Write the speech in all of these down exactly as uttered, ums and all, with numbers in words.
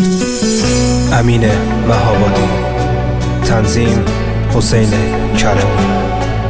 امین مهابادی، تنظیم حسین کرمی.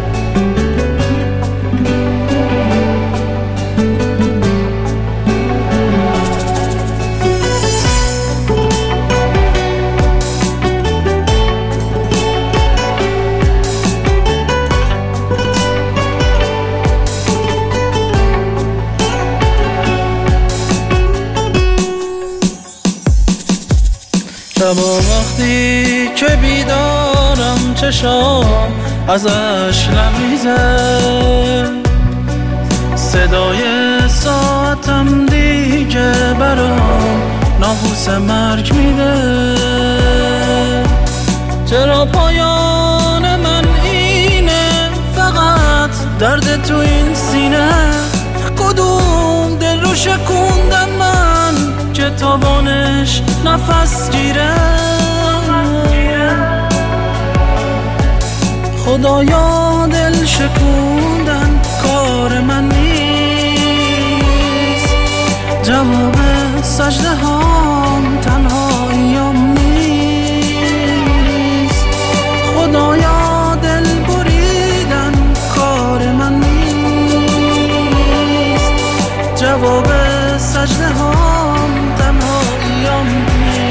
شبا وقتی که بیدارم چشام ازش لبریزه، صدای ساعتم دیگه برام ناقوس مرگ میده. چرا پایان من اینه، فقط درد تو این سینه؟ کدوم دل رو شکوندم من که تاوانش نفس گیره؟ خدایا دل شکوندن کار من نیست، جواب سجده هام تنهاییم نیست. خدایا دل بریدن کار من نیست، جواب سجده هام تنهاییم نیست.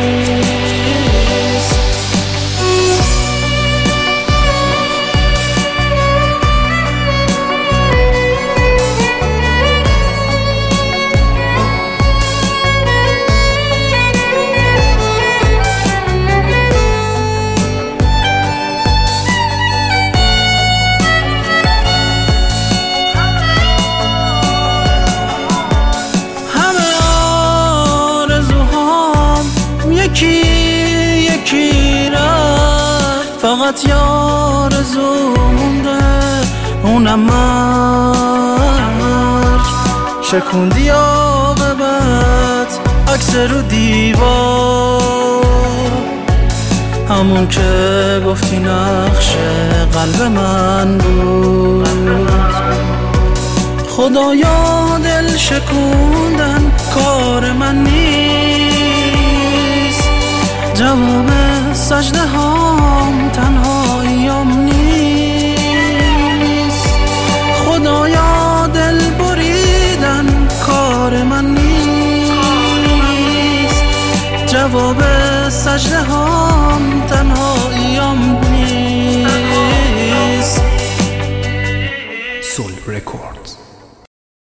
یکی یکی رفت، فقط یه آرزو مونده، اونم مرگ. شکوندی عاقبت عکس رو دیوار، همون که گفتی نقش قلب من بود. خدایا دل شکوندن کار من نیست، جواب سجده هام تنهاییم نیست. خدایا دل بریدن کار من نیست، جواب سجده هام تنهاییم نیست. سول رکورد.